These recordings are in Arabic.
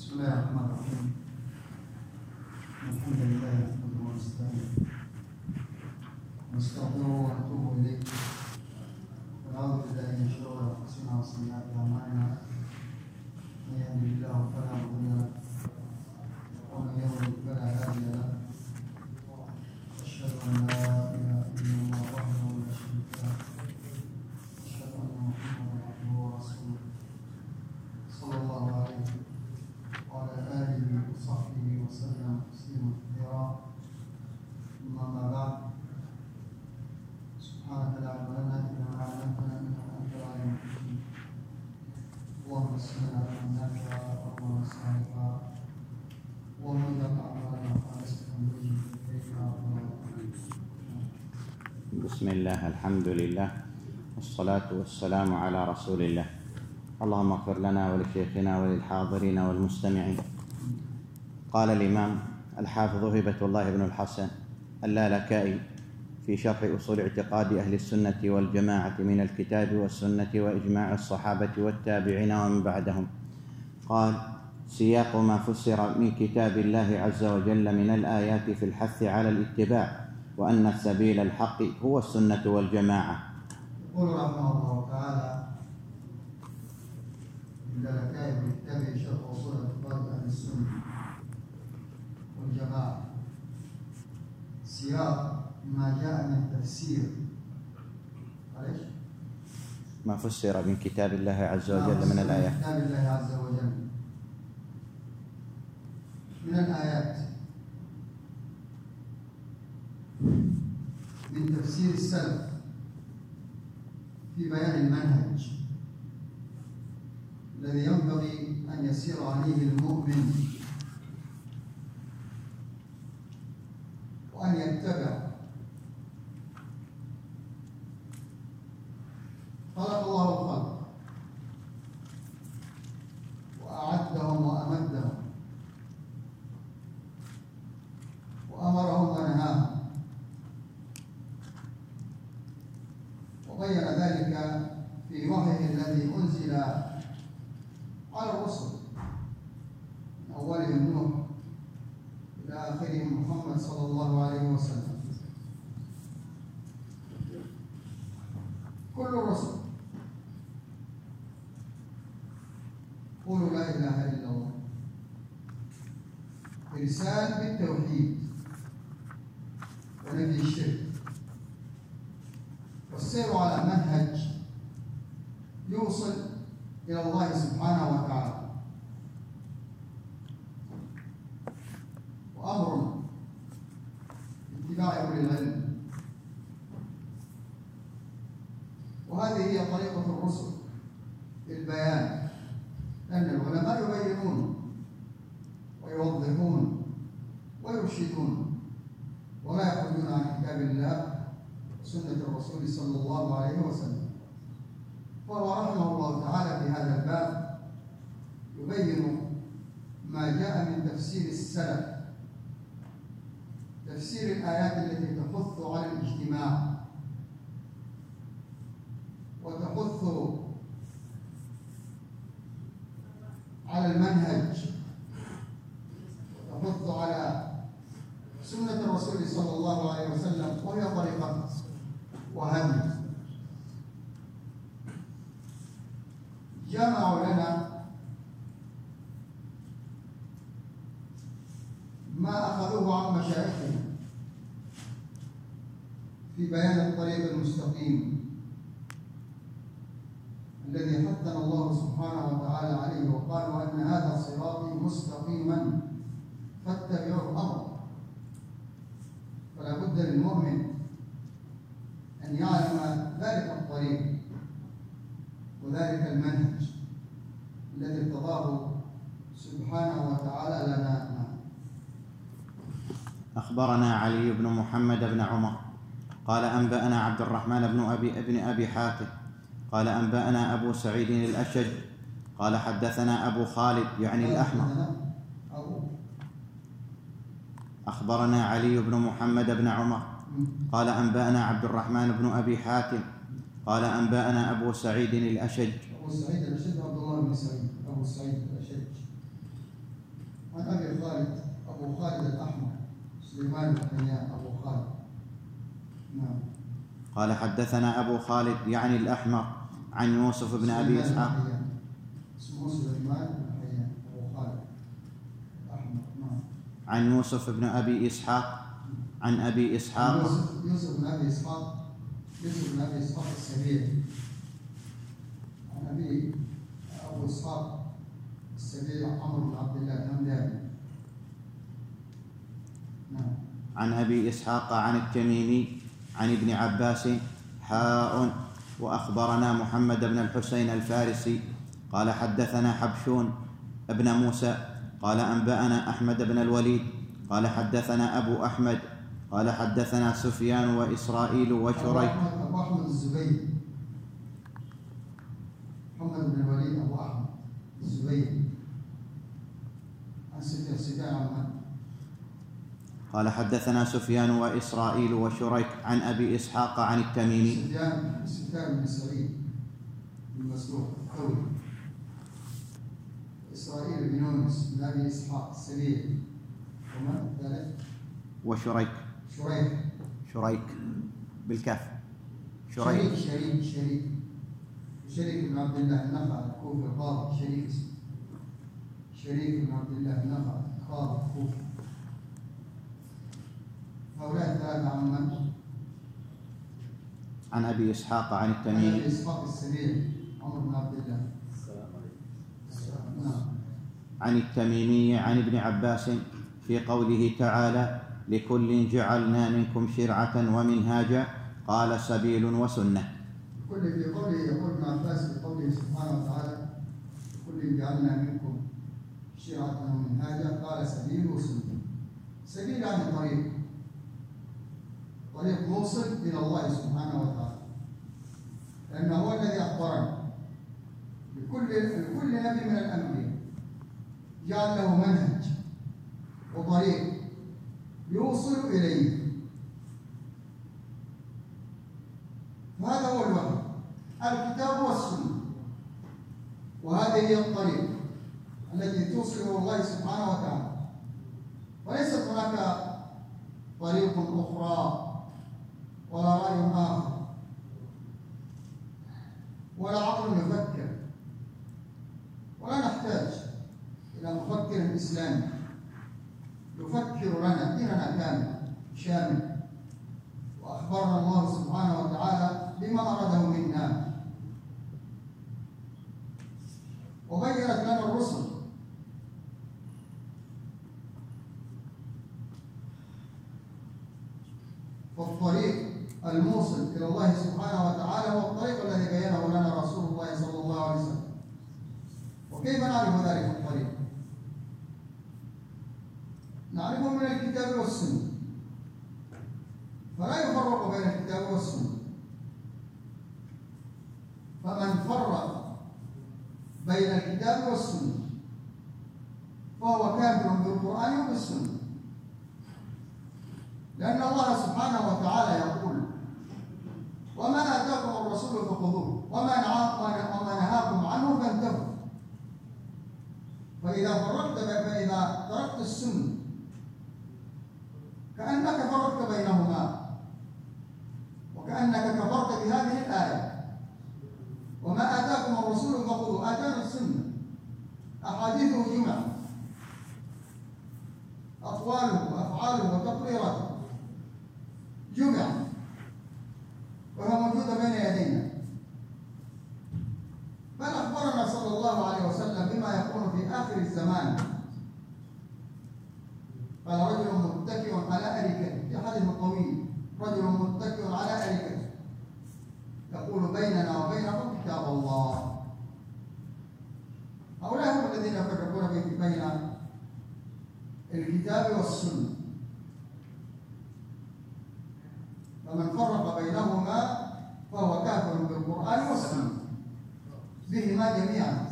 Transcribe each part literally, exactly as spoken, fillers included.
بسم الله الرحمن الرحيم. الحمد لله نحمده ونستعينه ونستغفره ونتوب اليه ونعوذ بالله من شرور انفسنا وسيئات اعمالنا. من يهده الله فلا مضل له ومن يضلل فلا هادي له. اشهد ان لا اله الا الله وحده لا شريك له. اشهد ان محمدا عبده ورسوله صلى الله عليه وعلى آله وصحبه وسلم تسليما كثيرا. ثم أما بعد، سبحانك لا علم لنا إلا ما علمتنا إنك أنت العليم الحكيم. اللهم اسقنا علما نافعا وعلما صالحا اللهم اجعل أعمالنا خالصة لوجهك الكريم. بسم الله، الحمد لله، والصلاة والسلام على رسول الله. اللهم اغفر لنا ولشيخنا وللحاضرين والمستمعين. قال الإمام الحافظ هبة الله بن الحسن اللالكائي في شرح أصول اعتقاد أهل السنة والجماعة من الكتاب والسنة وإجماع الصحابة والتابعين ومن بعدهم، قال: سياق ما فسر من كتاب الله عز وجل من الآيات في الحث على الاتباع، وأن السبيل الحق هو السنة والجماعة. يقول رحمه الله تعالى اللالكائي في كتابه شرح أصول اعتقاد أهل السنة والجماعة، سياق ما جاء من تفسير معلش ما فسر من كتاب الله عز وجل من الآيات من كتاب الله عز وجل من الآيات من تفسير السلف في بيان المنهج الذي ينبغي أن يسير عليه المؤمن وأن يتبع. خلق الله الخلق وأعدهم وأمدهم وأمرهم ونهاهم، وبين ذلك في وحيه الذي أنزل على الرسل من أولهم نوح إلى آخرهم محمد صلى الله عليه وسلم. كل الرسل قولوا لا إله إلا الله، إرسال بالتوحيد ونفي الشرك، والسير على منهج يوصل إلى الله سبحانه وتعالى، وأمر اتباع أولي العلم. وهذه هي طريقة الرسل في البيان، لأن العلماء يبينون ويوضحون ويرشدون ولا يخرجون عن كتاب الله وسنة الرسول صلى الله عليه وسلم. وهو رحمه الله تعالى في هذا الباب يبين ما جاء من تفسير السلف، تفسير الآيات التي تحث على الاجتماع وتحث على المنهج وتحث على سنة الرسول صلى الله عليه وسلم، وهي طريقة وهدي. جمعوا لنا ما أخذوه عن مشايخنا في بيان الطريق المستقيم الذي حثنا الله سبحانه وتعالى عليه، وقالوا أن هذا صراطي مستقيما فاتبعوا الأمر. فلا بد للمؤمن أن يعلم ذلك الطريق وذلك المنهج الذي ارتضاه سبحانه وتعالى لنا. أخبرنا علي بن محمد بن عمر قال أنبأنا عبد الرحمن بن أبي ابن أبي حاتم قال أنبأنا أبو سعيد الأشج قال حدثنا أبو خالد يعني الأحمر. أخبرنا علي بن محمد بن عمر قال أنبأنا عبد الرحمن بن أبي حاتم قال أنبأنا أبو سعيد الأشج. أبو سعيد الأشج عبد الله بن سعيد أبو سعيد الأشج عن أبي خالد أبو خالد الأحمر سليمان بن حيان أبو خالد. نعم. قال حدثنا أبو خالد يعني الأحمر عن يوسف بن أبي إسحاق. اسمه سليمان بن حيان أبو خالد الأحمر. نعم. عن يوسف بن أبي إسحاق عن أبي إسحاق يوسف, يوسف بن أبي إسحاق يوسف بن أبي إسحاق السبيعي عن أبي أبو إسحاق السبيعي عمرو بن عبد الله الهمداني. نعم. عن أبي إسحاق عن التميمي عن ابن عباس حاء وأخبرنا محمد بن الحسين الفارسي قال حدثنا حبشون ابن موسى قال أنبأنا أحمد بن الوليد قال حدثنا أبو أحمد قال حدثنا سفيان وإسرائيل وشريك. أبو أحمد الزبيدي محمد بن الوليد أبو أحمد الزبيدي عن سفيان عن قال حدثنا سفيان وإسرائيل وشريك عن أبي إسحاق عن التميمي. سفيان سفيان بن سعيد بن مسروق الثوري. إسرائيل بن يونس بن أبي إسحاق السبيعي. ومن الثالث؟ وشريك. شريك. شريك بالكاف. شريك شريك شريك شريك بن عبد الله النخعي الكوفي القاضي. شريك شريك بن عبد الله النخعي القاضي الكوفي. هؤلاء الثلاثة عن من؟ عن أبي إسحاق عن التميمي. عن أبي إسحاق السبيعي عمرو بن عبد الله. نعم. عن التميمي عن ابن عباس في قوله تعالى لكل جعلنا منكم شرعة ومنهاجا قال سبيل وسنة. كل في قوله يقول ابن عباس في قوله سبحانه وتعالى لكل جعلنا منكم شرعة ومنهاجا قال سبيل وسنة. سبيل يعني طريق طريق موصل إلى الله سبحانه وتعالى، لأنه هو الذي أخبرنا لكل لكل نبي من الأنبياء جعل له منهج وطريق يوصل إليه. هذا هو الوحي، الكتاب والسنة، وهذه هي الطريق التي توصل إلى الله سبحانه وتعالى، وليست هناك طريق أخرى ولا رأي آخر ولا عقل يفكر، ولا نحتاج إلى مفكر إسلامي يفكر لنا ديننا كامل شامل، وأخبرنا الله سبحانه وتعالى بما أراده منا، وبينت لنا الرسل والطريق الموصل إلى الله سبحانه وتعالى هو الطريق الذي بينه لنا رسول الله صلى الله عليه وسلم. وكيف نعرف ذلك الطريق؟ نعرفه من الكتاب والسنة، فلا يفرق بين الكتاب والسنة، فمن فرق بين الكتاب والسنة فهو كافر بالقرآن وبالسنة، لأن الله سبحانه وتعالى يقول وما آتاكم الرسول فخذوه وما نهاكم عنه فانتهوا. فإذا فرقت فإذا تركت السنة كأنك فرقت بينهما، وكأنك كفرت بهذه الآية وما آتاكم الرسول فخذوه. آتانا السنة أحاديثه جمع، أقواله وأفعاله وتقريراته جمع وهي موجودة بين يدينا، بل أخبرنا صلى الله عليه وسلم بما يكون في آخر الزمان. قال رجل متكئ على أريكته، في حديث طويل، رجل متكئ على أريكته يقول بيننا وبينكم كتاب الله. هؤلاء هم الذين يفرقون بين الكتاب والسنة، فمن فرق بينهما فهو كافر بالقرآن والسنة بهما جميعا.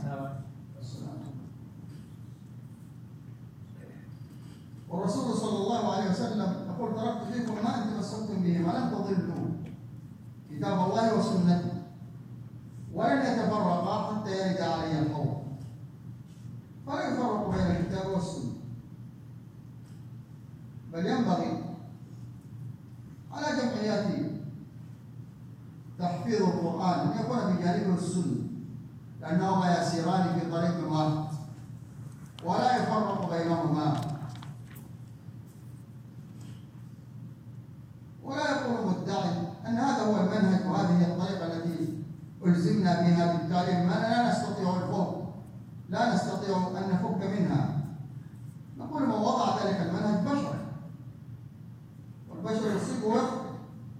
والرسول صلى الله عليه وسلم يقول تركت فيكم ما أن تمسكتم بهما لن تضلوا، كتاب الله وسنته، ولن يتفرقا حتى يرد علي الحوض. فلا يفرق بين الكتاب والسنة، بل ينبغي على جمعيات تحفيظ القرآن أن يكون بجانبه السنة، لأنهما يسيران في طريق واحد ولا يفرق بينهما، ولا يكون مدعي أن هذا هو المنهج وهذه هي الطريقة التي ألزمنا بها بالتعليم، ما لا نستطيع الفوق، لا نستطيع أن نفك منها. نقول من وضع ذلك المنهج بشر، والبشر يصيبه ويخطئ.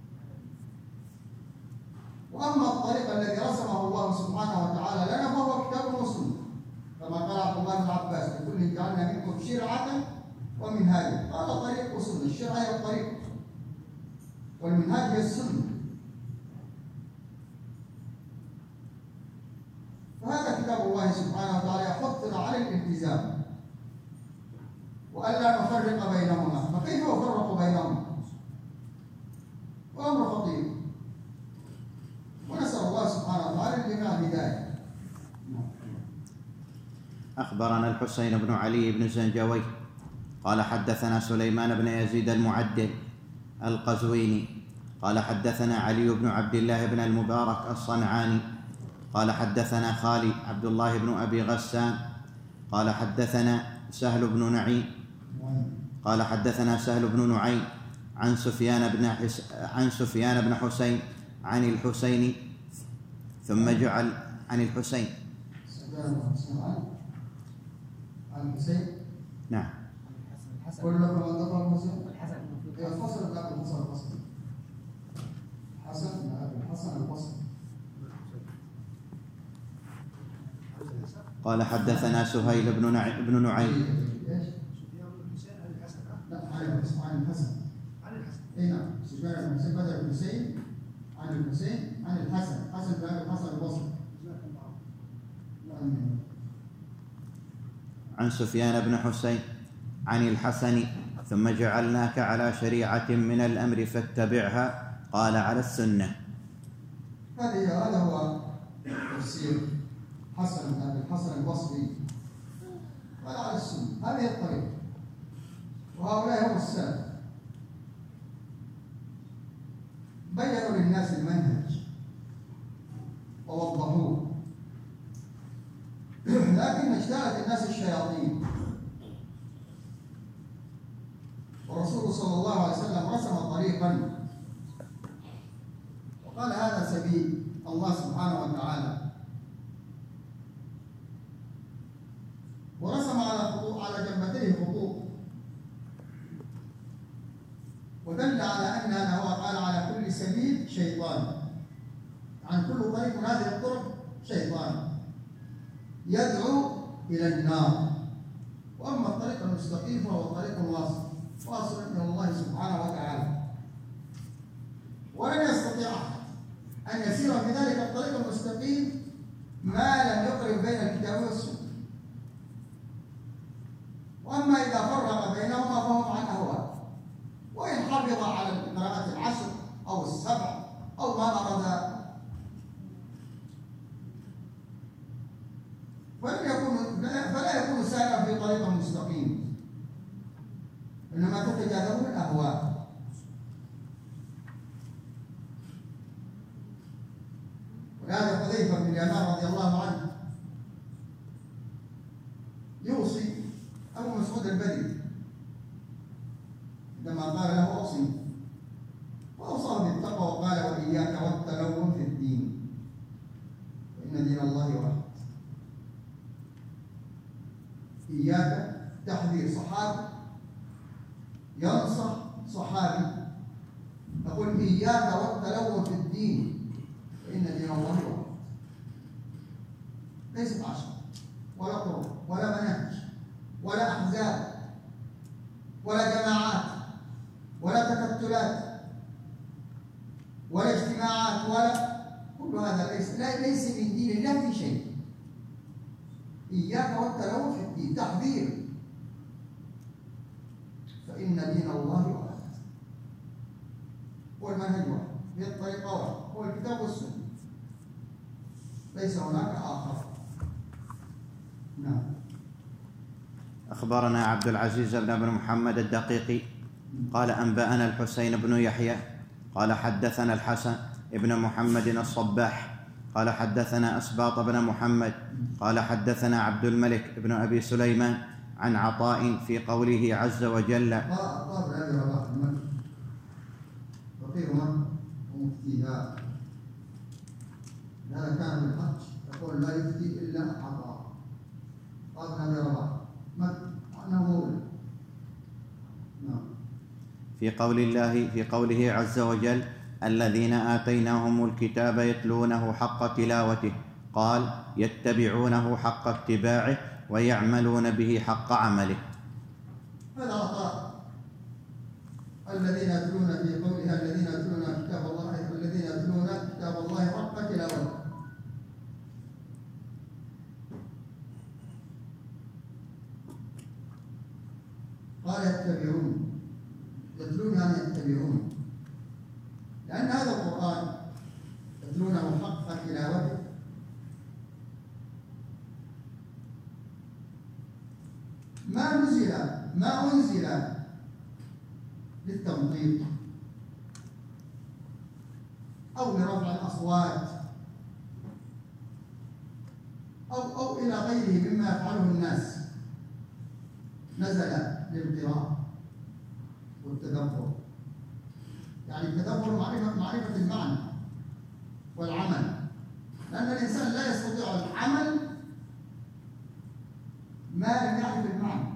وأما الطريق الذي رسمه الله سبحانه وتعالى لنا فهو كتاب وسنة، كما قال عبد الله بن عباس: لكل جعلنا منكم شرعة ومنهاجا. قال طريق وسنة، الشرع هي الطريق والمنهاج هي السنة. فهذا كتاب الله سبحانه وتعالى يحثنا على الالتزام وألا نفرق بينهما، فكيف يفرق بينهما؟ وأمر خطير، ونسأل الله سبحانه وتعالى الجميع الهداية. أخبرنا الحسين بن علي بن زنجوي قال حدثنا سليمان بن يزيد المعدل القزويني قال حدثنا علي بن عبد الله بن المبارك الصنعاني قال حدثنا خالي عبد الله بن أبي غسان قال حدثنا سهل بن نعيم قال حدثنا سهل بن نعيم عن سفيان بن حس... عن سفيان بن حسين عن الحسين ثم جعل عن الحسين عن الحسين. نعم. كل من ذكر الحسين الحسن الحسن بن ابي الحسن البصري. حسن بن ابي الحسن البصري. قال حدثنا سهيل بن نعيم بن نعيم. ايش؟ سفيان بن حسين عن الحسن. لا عن الحسن عن الحسن. عن الحسن. اي نعم، سفيان بن حسين بدر بن حسين عن الحسين عن الحسن، حسن بن ابي الحسن البصري. عن سفيان بن حسين عن الحسن ثم جعلناك على شريعة من الأمر فاتبعها قال على السنة. هذه هذا هو تفسير حسن بن ابي الحسن البصري، قال على السنة. هذه الطريقة، وهؤلاء هم السلف، بينوا للناس المنهج ووضحوه، لكن اجتالت الناس الشياطين، والرسول صلى الله عليه وسلم رسم طريقا وقال هذا سبيل الله سبحانه وتعالى، ورسم على خطوط على جنبتيه خطوط، ودل على انها هو قال على كل سبيل شيطان، عن كل طريق من هذه الطرق شيطان يدعو الى النار. واما الطريق المستقيم فهو طريق واصل واصل الى الله سبحانه وتعالى، ولن يستطيع احد ان يسير في ذلك الطريق المستقيم ما لم يقرب بين الكتاب والسنه. واما اذا فرق بينهما فهم عن اهواء، وان حافظ على القراءات العشر او السبع او ما اراد، فلن يكون فلا يكون سائرا في طريق مستقيم، انما تتجاذبه الاهواء. ولهذا حذيفه بن اليمان رضي الله عنه يوصي ابو مسعود البدري عندما قال له اوصي، واوصاه بالتقوى وقال واياك والتلون في الدين فان دين الله واحد. إياك تحذير صحابي ينصح صحابي، تقول إياك والتلون في الدين فإن دين الله واحد، ليست عشر ولا طرق ولا مناهج ولا أحزاب ولا جماعات ولا تكتلات ولا اجتماعات، ولا كل هذا ليس ليس من دين الله في شيء. إياك والتلون في الدين تحذير، فإن دين الله واحد، هو المنهج واحد، هي الطريقة واحد، هو الكتاب والسنة، ليس هناك آخر. نعم. أخبرنا عبد العزيز بن محمد الدقيقي قال أنبأنا الحسين بن يحيى قال حدثنا الحسن ابن محمد الصباح قال حدثنا أسباط بن محمد قال حدثنا عبد الملك بن أبي سليمان عن عطاء في قوله عز وجل عطاء بن أبي رباح المكي فقير مكة ومفتيها، هذا كان بالحج يقول لا يفتي إلا عطاء عطاء بن أبي رباح مكة وأنه مولى. نعم. في قول الله في قوله عز وجل الذين آتيناهم الكتاب يتلونه حق تلاوته قال يتبعونه حق اتباعه ويعملون به حق عمله. هذا عطاء. الذين يتلون في قولها الذين يتلون كتاب الله الذين يتلون كتاب الله حق تلاوته. قال يتبعون، يتلون يعني يتبعون، لأن هذا القرآن يتلونه حق تلاوته ما نزل ما أنزل للتمطيط أو لرفع الأصوات أو أو إلى غيره مما يفعله الناس، نزل للقراءة والتدبر، يعني التدبر معرفة معرفة المعنى والعمل، لأن الإنسان لا يستطيع العمل ما لم يعرف المعنى،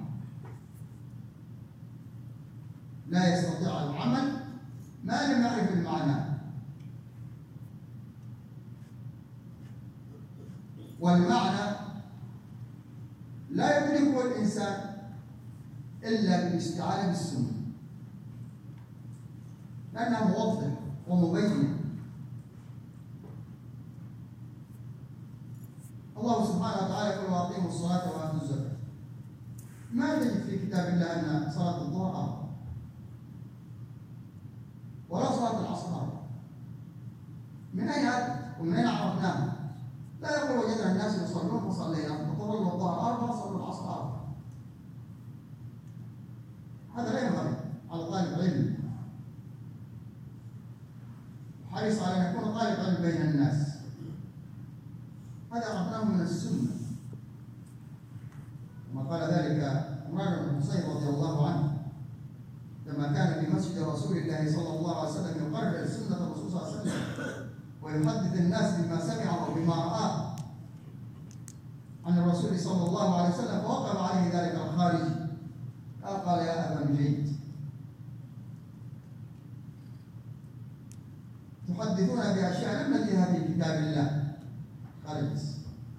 لا يستطيع العمل ما لم يعرف المعنى، والمعنى لا يدركه الإنسان إلا بالاستعانة بالسنة، لأنها موضح ومبين. الله سبحانه وتعالى يقول وأقيموا الصلاة وآتوا الزكاة. ما تجد في كتاب الله أن صلاة الظهر أربع ولا صلاة العصر أربع. من أين أتت ومن أين عرفناها؟ لا يقول وجدنا الناس يصلون فصلينا، وصلوا الظهر أربع وصلوا العصر أربع. هذا لا ينبغي على طالب علم، حريص على أن يكون طالب علم بين الناس. هذا عرفناه من السنة، كما قال ذلك عمران بن حصين رضي الله عنه لما كان في مسجد رسول الله صلى الله عليه وسلم يقرر سنة الرسول صلى الله عليه وسلم ويحدث الناس بما سمع وبما رآه عن الرسول صلى الله عليه وسلم، فوقف عليه ذلك الخارجي قال يا أبا مجيد تحدثون بأشياء لم نجدها في كتاب الله. قال بس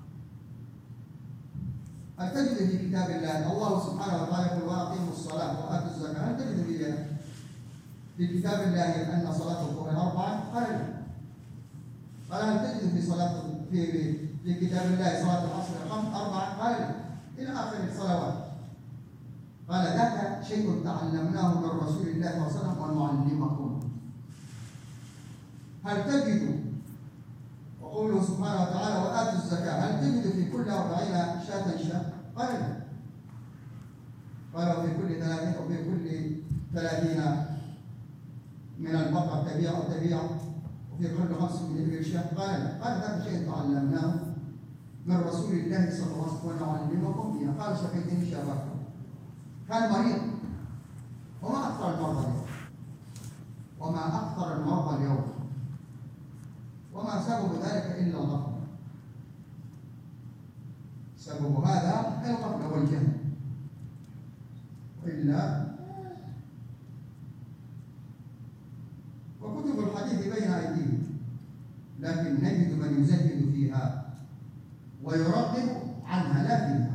هل تجد في كتاب الله الله سبحانه وتعالى يقول وأقيموا الصلاة وآتوا الزكاة؟ هل تجد في في كتاب الله أن صلاة الظهر أربعة؟ قال لا. قال هل تجد في صلاة في في كتاب الله صلاة العصر خمس أربعة؟ قال لا، إلى آخر الصلوات. قال ذاك شيء تعلمناه من رسول الله صلى الله عليه وسلم ونعلمكم. هل تجد وقوله سبحانه وتعالى وآتوا الزكاة هل تجد في كل أربعين شاة شاة؟ قال لا. قال وفي كل ثلاثين وفي كل ثلاثين من البقر تبيع أو تبيع وفي كل خمس من الإبل شاة؟ قال لا. قال ذاك شيء تعلمناه من رسول الله صلى الله عليه وسلم ونعلمكم فيه. قال شفيتني شافاكم. كان مريض، وما أكثر المرضى اليوم وما أكثر المرضى اليوم وما سبب ذلك إلا الغفلة. سبب هذا الغفلة والجهل، وإلا وكتب الحديث بين أيديهم، لكن نجد من يزهد فيها ويرغب عنها لا فيها.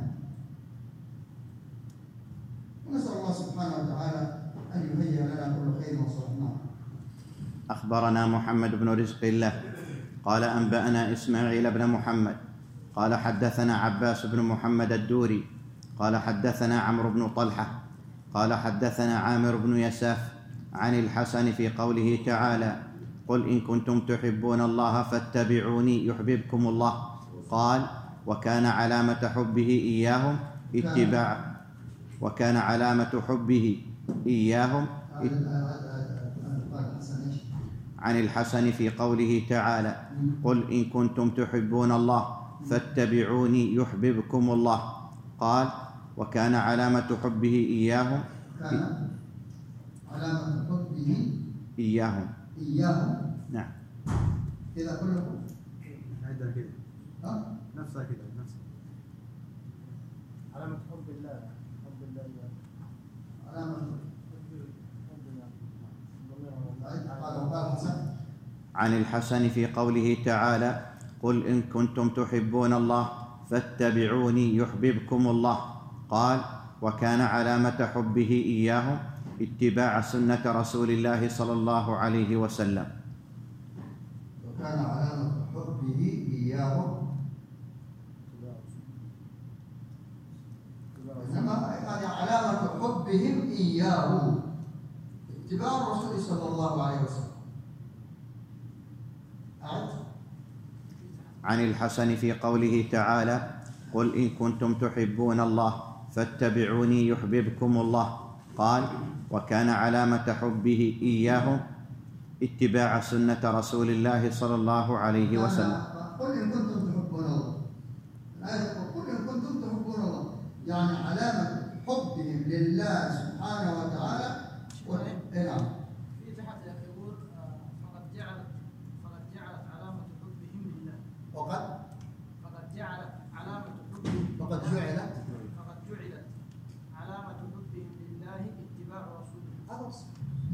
ونسأل الله سبحانه وتعالى أن يهيئ لنا كل خير وصلحنا. أخبرنا محمد بن رزق الله قال أنبأنا إسماعيل بن محمد قال حدثنا عباس بن محمد الدوري قال حدثنا عمرو بن طلحة قال حدثنا عامر بن يساف عن الحسن في قوله تعالى قل إن كنتم تحبون الله فاتبعوني يحببكم الله. قال وكان علامة حبه إياهم اتباع وكان علامة حبه إياهم عن الحسن في قوله تعالى قل إن كنتم تحبون الله فاتبعوني يحببكم الله. قال وكان علامة حبه إياهم كان علامة حبه إياهم إياهم نعم كذا كلكم عندنا كده ها نفسها كده نفسها علامة حب الله حب الله علامة حب قال وقال حسن عن الحسن في قوله تعالى قل إن كنتم تحبون الله فاتبعوني يحببكم الله. قال وكان علامة حبه إياهم اتباع سنة رسول الله صلى الله عليه وسلم. وكان علامة حبه إياهم إنما يعني علامة حبهم إياه اتباع الرسول صلى الله عليه وسلم. أعد عن الحسن في قوله تعالى قل إن كنتم تحبون الله فاتبعوني يحببكم الله. قال وكان علامة حبه إياهم اتباع سنة رسول الله صلى الله عليه وسلم. قل إن كنتم تحبون الله الآية تقول قل إن كنتم تحبون الله يعني علامة حبهم لله سبحانه وتعالى و... نعم في تحت يقول فقد جعلت فقد جعلت علامة حبهم لله وقد فقد جعلت علامة حبهم وقد جعلت فقد جعلت علامة حبهم لله اتباع رسوله. هذا وصف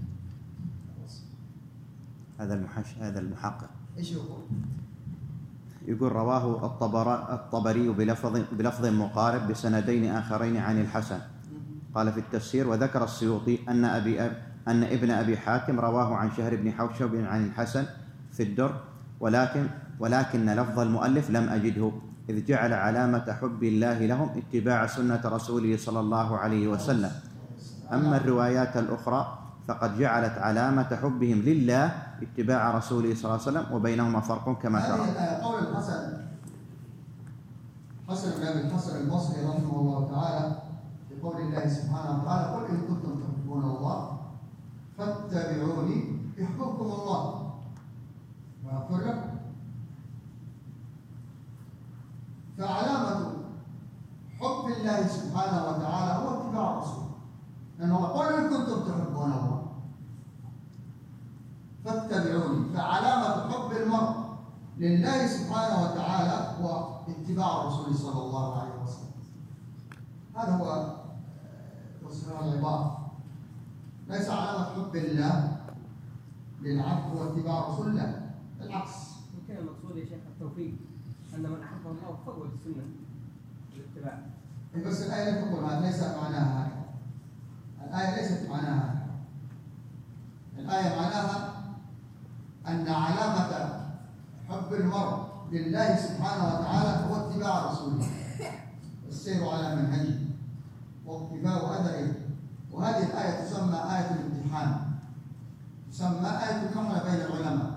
هذا المحش هذا المحقق ايش يقول؟ يقول رواه الطبر الطبري بلفظ بلفظ مقارب بسندين آخرين عن الحسن. قال في التفسير وذكر السيوطي أن أبي أب أن ابن أبي حاتم رواه عن شهر بن حوشب عن الحسن في الدر ولكن ولكن لفظ المؤلف لم أجده إذ جعل علامة حب الله لهم اتباع سنة رسوله صلى الله عليه وسلم. أما الروايات الأخرى فقد جعلت علامة حبهم لله اتباع رسوله صلى الله عليه وسلم وبينهما فرق كما ترى. هذه قول الحسن حسن بن أبي الحسن البصري رحمه الله تعالى في قول الله سبحانه وتعالى قل إن كنتم تحبون الله فاتبعوني يحببكم الله ويغفر لكم. فعلامة حب الله سبحانه وتعالى هو اتباع رسوله لأنه قل إن كنتم تحبون الله فاتبعوني. فعلامة حب المرء لله سبحانه وتعالى هو اتباع الرسول صلى الله عليه وسلم. هذا هو وسر العبارة. ليس علامة حب الله للعبد هو اتباع رسول الله، بالعكس. يمكن المقصود يا شيخ التوفيق أن من أحبه الله فهو السنة الاتباع. بس الآية لا تقول هذا، ليس معناها هكذا. الآية ليست معناها هكذا. الآية معناها أن علامة حب المرء لله سبحانه وتعالى هو اتباع رسوله والسير على منهجه واقتفاء أثره. وهذه الآية تسمى آية الامتحان، تسمى آية المحنة بين العلماء.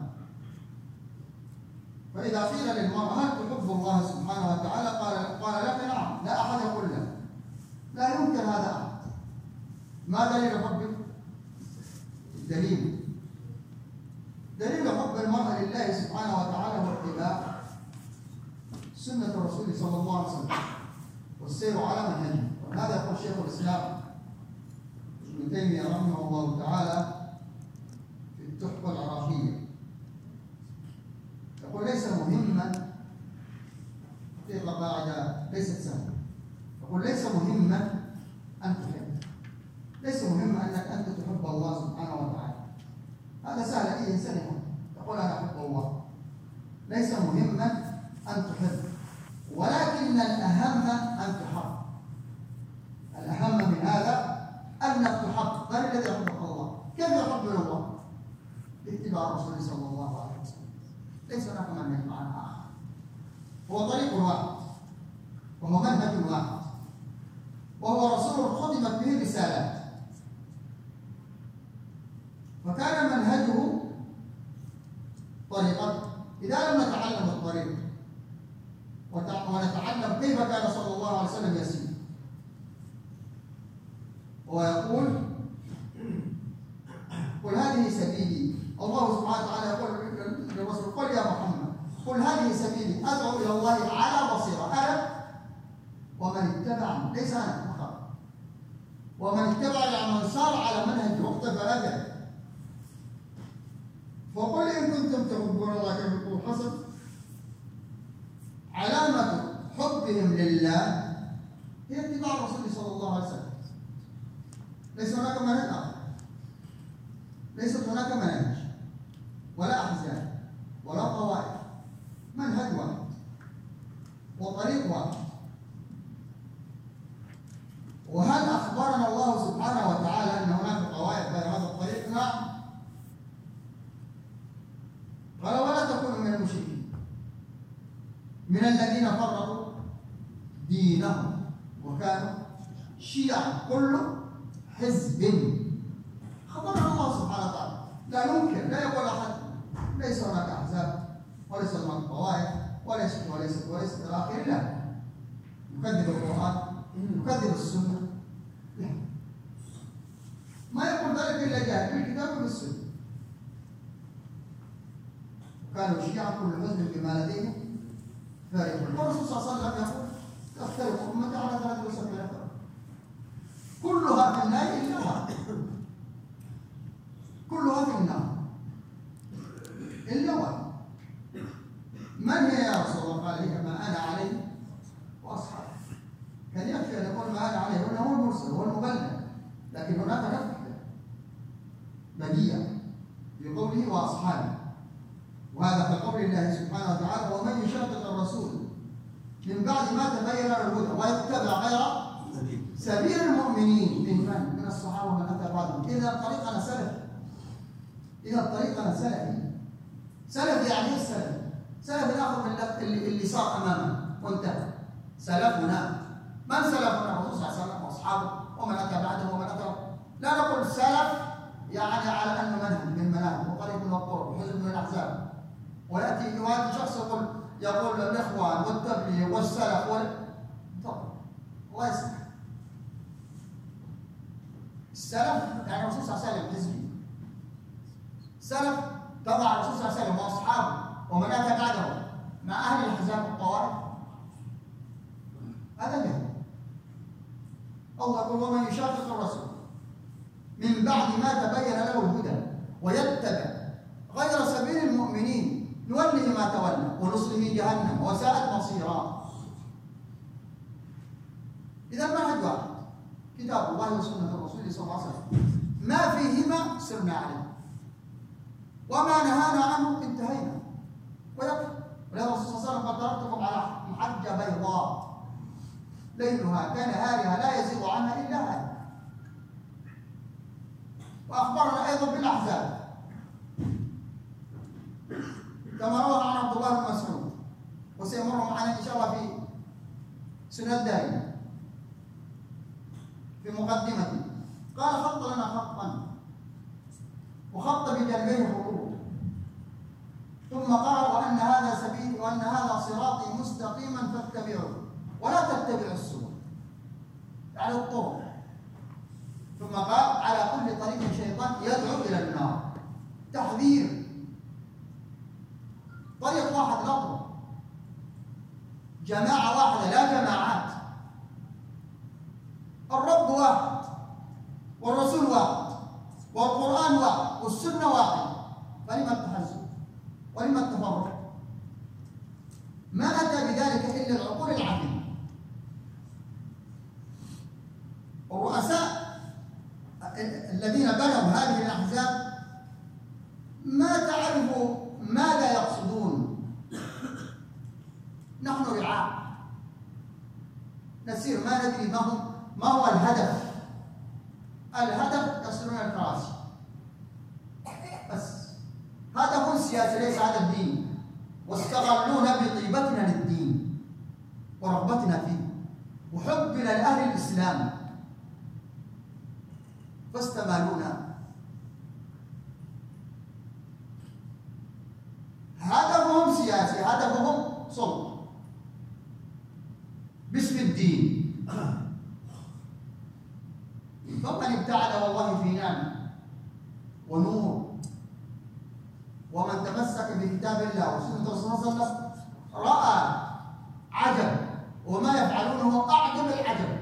فإذا قيل للمرء هل تحب الله سبحانه وتعالى قال قال لك نعم، لا أحد يقول لك، لا يمكن هذا أحد. ما دليل حبك؟ الدليل دليل حب المرء لله سبحانه وتعالى هو اتباع سنة الرسول صلى الله عليه وسلم والسير على منهجه. وهذا يقول شيخ الإسلام ابن تيمية رحمه الله تعالى في التحفة العراقية، يقول ليس مهما، حقيقة قاعدة ليست سهلة، يقول ليس مهما أن تحب، ليس مهم أنك أنت تحب الله سبحانه وتعالى، هذا سهل أي إنسان يقول يقول أنا أحب الله. ليس مهما أن تحب، ولكن الأهم أن تحب. الأهم من هذا أنك تحب. من الذي يحبك الله؟ كيف يحبنا الله؟ باتباع الرسول صلى الله عليه وسلم. ليس هناك منهج معنى آخر، هو طريق واحد وهو منهج واحد وهو رسول ختمت به رسالات. فكان منهجه طريقة. إذا لم نتعلم الطريق ونتعلم كيف كان صلى الله عليه وسلم يسير، ويقول سبيلي. الله سبحانه وتعالى يقول للرسول قل يا محمد قل هذه سبيلي أدعو إلى الله على بصيرة أنا ومن اتبعني، ليس أنا فقط، ومن اتبعني يعني من صار على منهج واقتفى هذا. فقل إن كنتم تحبون الله كما يقول حسن علامة حبهم لله هي اتباع الرسول صلى الله عليه وسلم. ليس هناك منهج آخر، ليست هناك منهج ولا أحزاب ولا طوائف، منهج واحد وطريق واحد. وهل أخبرنا الله سبحانه وتعالى أن هناك طوائف غير هذا الطريق؟ نعم. قال ولا تكونوا من المشركين من الذين فرقوا دينهم وكانوا شيعا كل حزب. خبرنا الله سبحانه وتعالى. لا ننكر، لا يقول أحد ليس هناك أحزاب وليس هناك طوائف وليست وليست وليست إلى آخره. لا، يكذب القرآن يكذب السنة. لا، ما يقول ذلك إلا جاهل بالكتاب وبالسنة. كانوا شيعا كل حزب بما لديهم فرحون. والرسول صلى الله عليه وسلم يقول تفترق أمتي على ثلاث وسبعين فرقة كلها في النار إلا واحد، كلها في النار إلا واحد. من هي يا رسول الله؟ قال هي ما أنا عليه وأصحابي. كان يكفي أن يقول ما أنا عليه، وأنه هو المرسل هو المبلغ، لكن هناك نفخ بديع بقوله وأصحابي. وهذا كقول الله سبحانه وتعالى ومن يشاقق الرسول من بعد ما تبين له الهدى ويتبع غير سبيل المؤمنين من من؟ من الصحابة ومن أتى بعدهم. إذا طريقنا سلف، إذا طريقنا سلفي. سلف يعني إيه السلف؟ سلف ناخذ من اللي, اللي صار أمامنا وانتهى. سلفنا من سلفنا؟ الرسول صلى الله عليه وسلم وأصحابه ومن أتى بعدهم ومن أتى. لا نقول سلف يعني على أنه منهج من المناهج وطريق من الطرق وحزب من الأحزاب. ويأتي يواتي شخص يقول يقول الإخوان والتبليغ والسلف وال طب الله يسمح. السلف يعني الرسول صلى الله عليه وسلم حزبي. سلف تضع الرسول صلى الله عليه وسلم وأصحابه ومن أتى بعده مع أهل الأحزاب والطوائف. هذا جهل. الله يقول ومن يشاقق الرسول من بعد ما تبين له الهدى ويتبع غير سبيل المؤمنين نوله ما تولى ونصله جهنم وساءت مصيرا. إذا منهج واحد كتاب الله وسنة الرسول صلى الله عليه وسلم، ما فيهما سرنا عليه وما نهانا عنه انتهينا ويكفي. ولهذا الرسول صلى الله عليه وسلم قد تركتكم على محجة بيضاء ليلها كنهارها لا يزيغ عنها إلا هذا. وأخبرنا أيضا بالأحزاب كما روى عن عبد الله بن مسعود وسيمر معنا إن شاء الله في سنن الدارمي في مقدمته. قال خط لنا خطا وخط بجنبيه خطوط ثم قال وأن هذا سبيل وأن هذا صراطي مستقيما فاتبعوه ولا تتبعوا السبل يعني الطرق. ثم قال على كل طريق شيطان يدعو إلى النار. تحذير. طريق واحد لا طرق، جماعة واحدة لا جماعات. الرب واحد والرسول واحد والقرآن واحد والسنة واحد، فلما التحزب ولما التفرق؟ ما أتى بذلك إلا العقول العقيمة. الرؤساء الذين بنوا هذه الأحزاب ما تعرفوا ماذا يقصدون. نحن رعاة نسير ما ندري ما هو ما هو الهدف. الهدف يصلون الكراسي بس. هدف سياسي ليس هدف ديني. واستغلونا بطيبتنا للدين ورغبتنا فيه وحبنا لأهل الإسلام فاستمالونا. هدفهم سياسي، هدفهم سلطة باسم الدين. فمن ابتعد والله في نعمة ونور تمسك بكتاب الله وسنة رسول الله صلى الله عليه وسلم رأى عجب، وما يفعلونه أعجب العجب.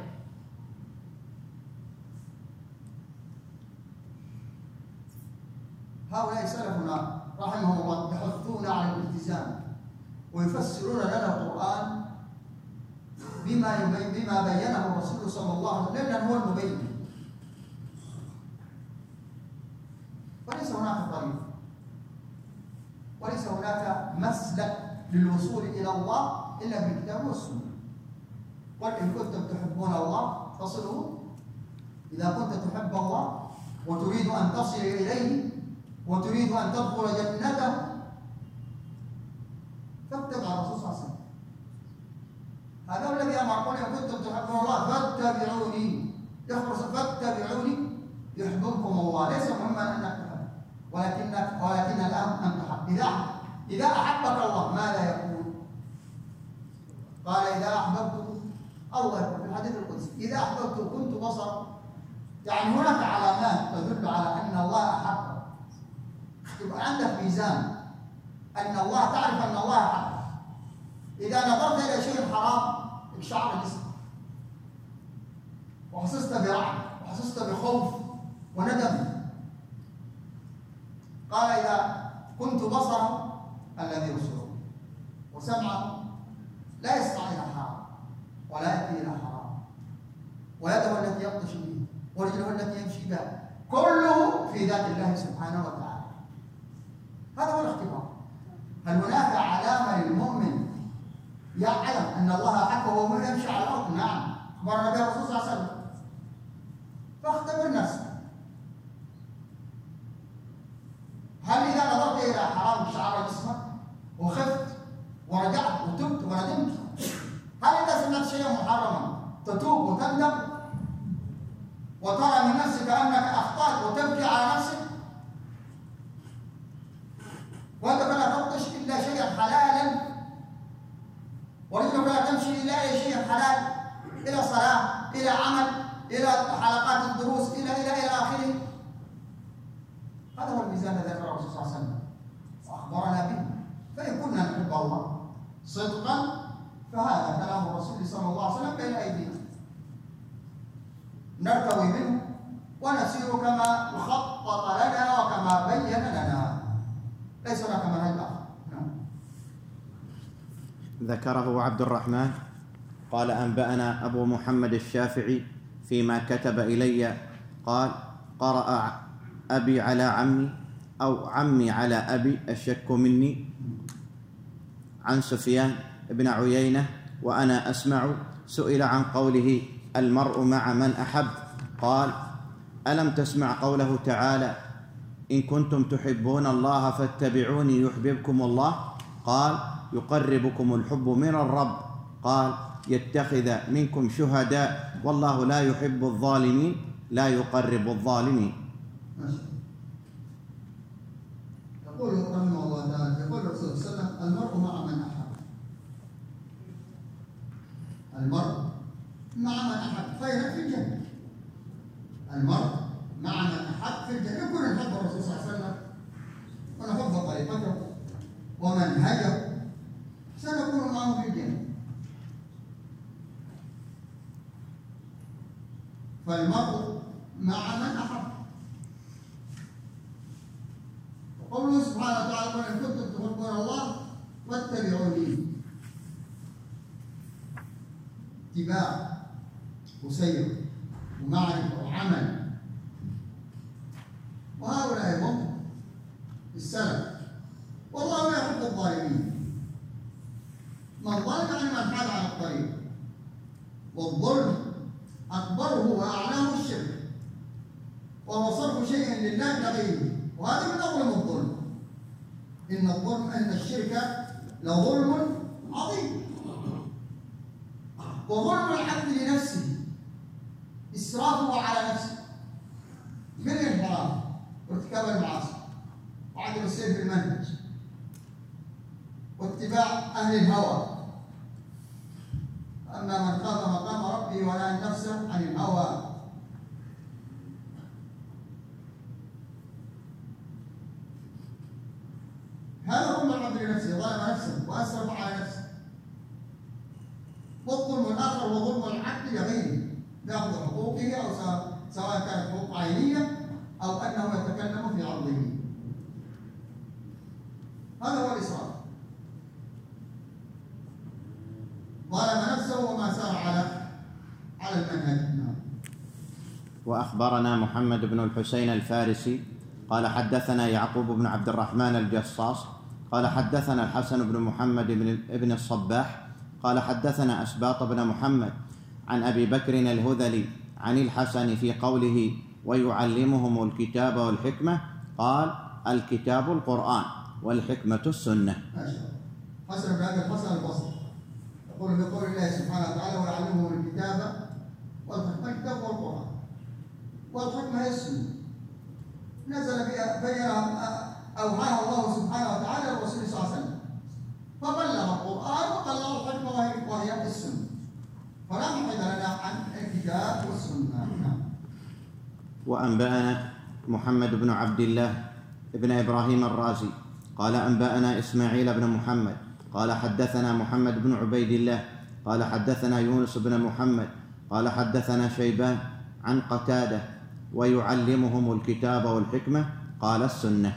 هؤلاء سلفنا رحمهم الله يحثون على الالتزام ويفسرون لنا القرآن بما بما بينه الرسول صلى الله عليه وسلم، لأنه هو المبين. وليس هناك طريق وليس هناك مسلك للوصول إلى الله إلا بالكتاب والسنة. قل إن كنتم تحبون الله فصلوا. إذا كنت تحب الله وتريد أن تصل إليه وتريد أن تدخل جنته فاتبع الرسول صلى الله عليه وسلم. هذا هو الذي أمر، قل إن كنتم تحبون الله فاتبعوني. يخبر فاتبعوني يحببكم الله. ليس مهما أنك تحب، ولكنك ولكن الأهم أن تحب. إذا إذا أحبك الله ماذا يقول؟ قال إذا أحببت الله يقول في الحديث القدسي إذا أحببت كنت بصرا. يعني هناك علامات تدل على أن الله أحبك. يبقى عندك ميزان أن الله، تعرف أن الله أحبك. إذا نظرت إلى شيء حرام اقشعر جسمك وحسست برعب وحسست بخوف وندم. قال إذا كنت بصرا الذي يبصره وسمعه لا يسمع إلى حرام ولا يأتي إلى حرام، ويده التي يبطش بها ورجله التي يمشي بها كله في ذات الله سبحانه وتعالى. هذا هو الاختبار. هل هناك علامة للمؤمن يعلم أن الله أحبه وهو يمشي على الأرض؟ نعم، أخبرنا بها الرسول صلى الله عليه وسلم. فاختبر نفسك. هل إذا نظرت إلى حرام شعر جسمك وخفت ورجعت وتبت وندمت؟ هل إذا سمعت شيئا محرما تتوب وتندم وترى من نفسك أنك أخطأت وتبكي على نفسك وأنت لا تبطش إلا شيئا حلالا ورجلك لا تمشي إلا إلى شيء حلال، إلى صلاة، إلى عمل، إلى حلقات الدروس، إلى إلى إلى آخره؟ هذا هو الميزان الذي ذكره الرسول صلى الله عليه وسلم وأخبرنا به. فإن كنا نحب الله صدقا فهذا كلام الرسول صلى الله عليه وسلم بين أيدينا، نرتوي منه ونسير كما خطط لنا وكما بين لنا، ليس هناك منهج آخر. ذكره عبد الرحمن قال أنبأنا أبو محمد الشافعي فيما كتب إلي قال قرأ أبي على عمي أو عمي على أبي الشك مني عن سفيان بن عيينة وأنا أسمع سئل عن قوله المرء مع من أحب قال ألم تسمع قوله تعالى إن كنتم تحبون الله فاتبعوني يحببكم الله قال يقربكم الحب من الرب قال يتخذ منكم شهداء والله لا يحب الظالمين لا يقرب الظالمين. يقول رحمه الله تعالى يقول الرسول صلى الله عليه وسلم المرء مع من أحب. المرء مع من أحب خيرا في الجنة. المرء مع من أحب في الجنة. كلنا نحب الرسول صلى الله عليه وسلم ونحب طريقته ومنهجه سنكون معه في الجنة. فالمرء مع من أحب. وقوله سبحانه وتعالى إن كنتم تحبون الله واتبعوني. اتباع وسير ومعرفة وعمل. وهؤلاء هم السلف. والله لا يحب الظالمين. من ظلم يعني من حال على الطريق، والظلم أكبره وأعلاه الشرك وهو صرف شيء لله لغيره، وهذا من أظلم الظلم. إن الظلم أن الشرك لظلم عظيم. وظلم العبد لنفسه إسرافه على نفسه من الانحراف وارتكاب المعاصي وعدم السير في المنهج واتباع أهل الهوى. أما من خاف مقام ربه ونهى النفس عن الهوى. هذا أو أنه يتكلم في عرضه. هذا هو الإسراف. ظلم نفسه وما سار على على المنهج. نعم. وأخبرنا محمد بن الحسين الفارسي قال حدثنا يعقوب بن عبد الرحمن الجصاص قال حدثنا الحسن بن محمد بن ابن الصباح قال حدثنا أسباط بن محمد عن أبي بكر الهذلي عن الحسن في قوله ويعلمهم الكتاب والحكمة قال الكتاب القرآن والحكمة السنة. ما شاء الله. حسن بن أبي الحسن البصري يقول في قول الله سبحانه وتعالى ويعلمهم الكتاب والحكمة. الكتاب والقرآن والحكمة هي السنة، نزل بها أوحاها الله سبحانه وتعالى للرسول صلى الله عليه وسلم، فبلغ القرآن وبلغ الحكمة وهي السنة، فلا محيد لنا عن الكتاب والسنة. وأنبأنا محمد بن عبد الله بن إبراهيم الرازي قال أنبأنا إسماعيل بن محمد قال حدثنا محمد بن عبيد الله قال حدثنا يونس بن محمد قال حدثنا شيبان عن قتادة ويعلمهم الكتاب والحكمة قال السنة.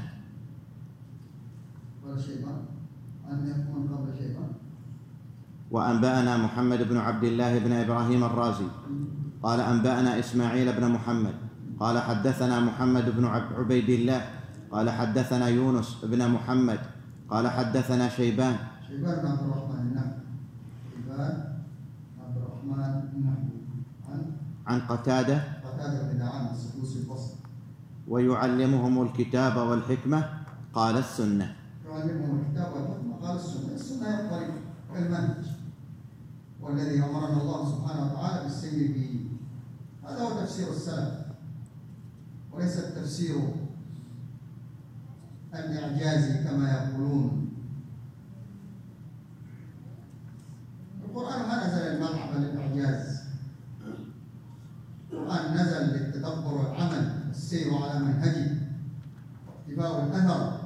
وأنبأنا محمد بن عبد الله بن إبراهيم الرازي قال أنبأنا إسماعيل بن محمد قال حدثنا محمد بن عبيد الله قال حدثنا يونس بن محمد قال حدثنا شيبان شيبان بن عبد الرحمن. نعم. شيبان عبد الرحمن بن عن عن قتادة قتادة بن دعامة السدوسي البصري ويعلمهم الكتاب والحكمة قال السنة. يعلمهم الكتاب والحكمة قال السنة. السنة هي الطريق المنهج والذي أمرنا الله سبحانه وتعالى بالسير به. هذا هو تفسير السلف وليس التفسير الإعجازي كما يقولون. القرآن ما نزل للملعب للإعجاز، القرآن نزل للتدبر والعمل، السير على منهجه، اتباع الأثر